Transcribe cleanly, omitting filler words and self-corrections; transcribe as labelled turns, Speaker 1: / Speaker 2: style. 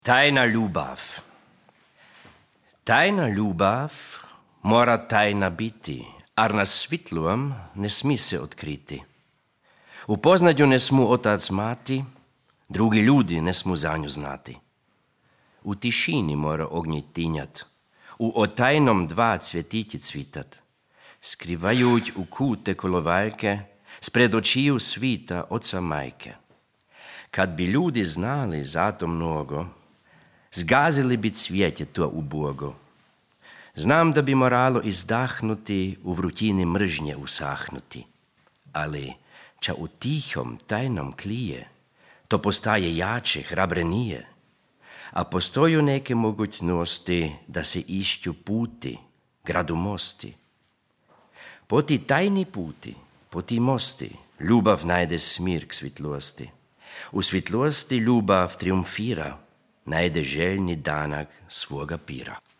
Speaker 1: Tajna ljubav. Tajna ljubav mora tajna biti, ar na svitlujem ne smi se otkriti. Upoznat ju ne smu otac mati, drugi ljudi ne smu za nju znati. U tišini mora ognji tinjat, u otajnom dva cvjetići cvitat, skrivajuć u kute kolovaljke, spred očiju svita oca majke. Kad bi ljudi znali zato mnogo, zgazili bi cvjetje to ubogo. Znam da bi moralo izdahnuti, u vrutini mržnje usahnuti, ali ča u tihom, tajnom klije, to postaje jače, hrabrenije, a postoju neke mogućnosti da se išću puti, gradu mosti. Po ti tajni puti, po ti mosti, ljubav najde smir k svitlosti. U svitlosti ljubav triumfira, najde željni danak svoga pira.